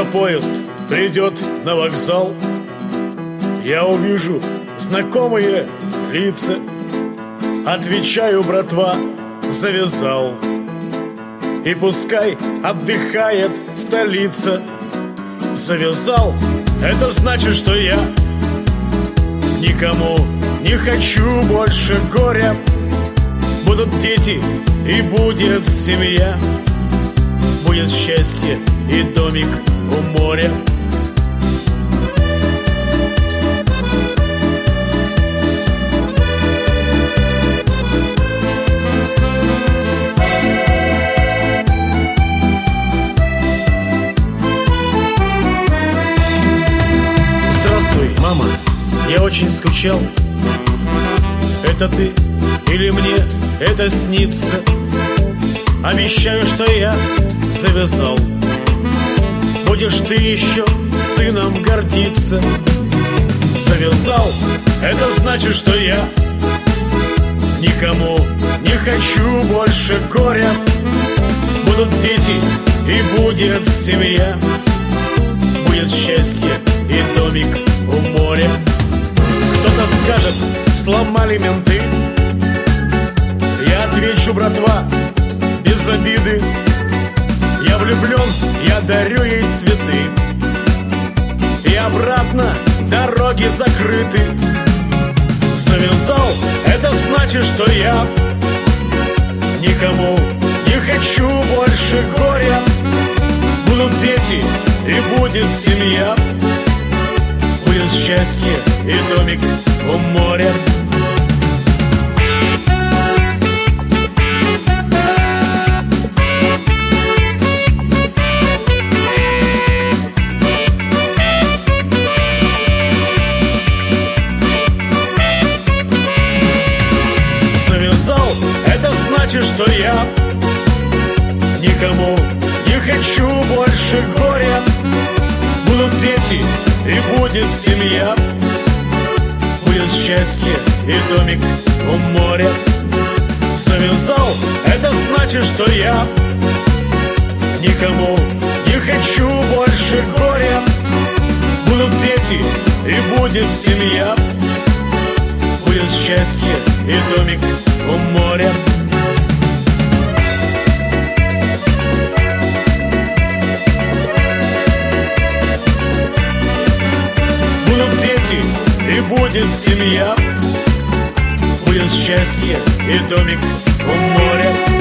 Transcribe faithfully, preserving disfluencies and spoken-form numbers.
поезд придет на вокзал, я увижу знакомые лица. Отвечаю, братва, завязал. И пускай отдыхает столица. Завязал, это значит, что я никому не хочу больше горя. Будут дети и будет семья, будет счастье и домик у моря. Здравствуй, мама, я очень скучал. Это ты или мне это снится? Обещаю, что я завязал. Будешь ты еще сыном гордиться. Завязал, это значит, что я никому не хочу больше горя. Будут дети и будет семья, будет счастье и домик у моря. Кто-то скажет, сломали менты. Я отвечу, братва, без обиды. Я влюблен, я дарю ей цветы. И обратно дороги закрыты. Завязал, это значит, что я никому не хочу больше горя. Будут дети и будет семья, будет счастье и домик у моря. Это значит, что я никому не хочу больше горя. Будут дети и будет семья, будет счастье и домик у моря. Завязал, это значит, что я никому не хочу больше горя. Будут дети и будет семья, будет счастье и домик у моря. Будут дети и будет семья, будет счастье и домик у моря.